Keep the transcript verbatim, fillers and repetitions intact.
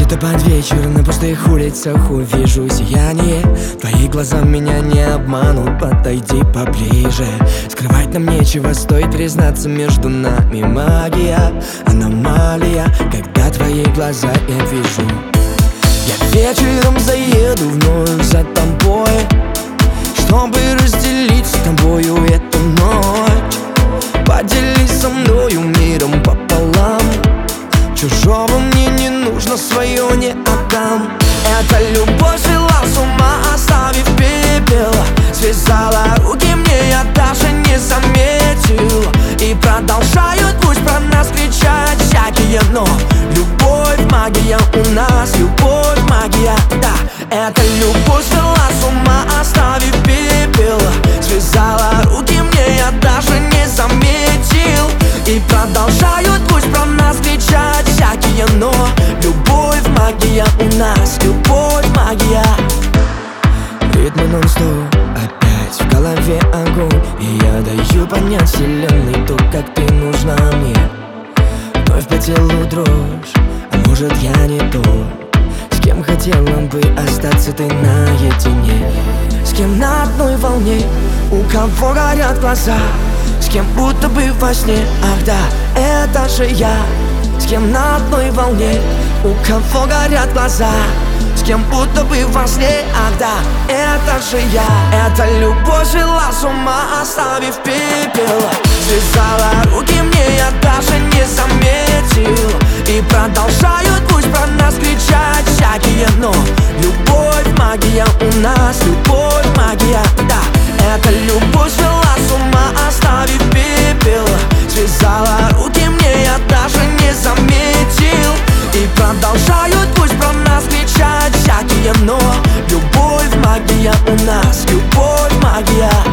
Будто под вечер на пустых улицах увижу сияние. Твои глаза меня не обманут, подойди поближе. Скрывать нам нечего, стоит признаться, между нами магия, аномалия, когда твои глаза я вижу. Я вечером заеду вновь за тобой, чтобы разделить с тобою эту ночь. Поделись со мною миром пополам, чужого мне не нужно, свое не отдам. Эта любовь свела с ума, оставив пепел. Связала руки мне, я даже не заметил. И продолжают пусть про нас кричать всякие, но любовь, магия у нас, любовь, магия, да. Эта любовь свела с ума, оставив пепел. Связала руки мне, я даже не заметил. И продолжают пусть про нас кричать всякие, но любовь, магия у нас, любовь, магия. Ритмы нон-стоп, опять в голове огонь. И я даю понять вселенной то, как ты нужна мне. Вновь по телу дрожь, а может я не то. С кем хотела бы остаться ты наедине? С кем на одной волне, у кого горят глаза, с кем будто бы во сне, ах да, это же я. С кем на одной волне, у кого горят глаза, с кем будто бы во сне, ах да, это же я. Эта любовь свела с ума, оставив пепел. Связала руки мне, я даже не заметил. И продолжают пусть про нас кричать всякие, но любовь, магия у нас, любовь, магия, да. Эта любовь свела с ума, оставив пепел. Связала руки мне, я даже не заметил. И продолжают пусть про нас кричать всякие, но любовь, магия у нас, любовь, магия.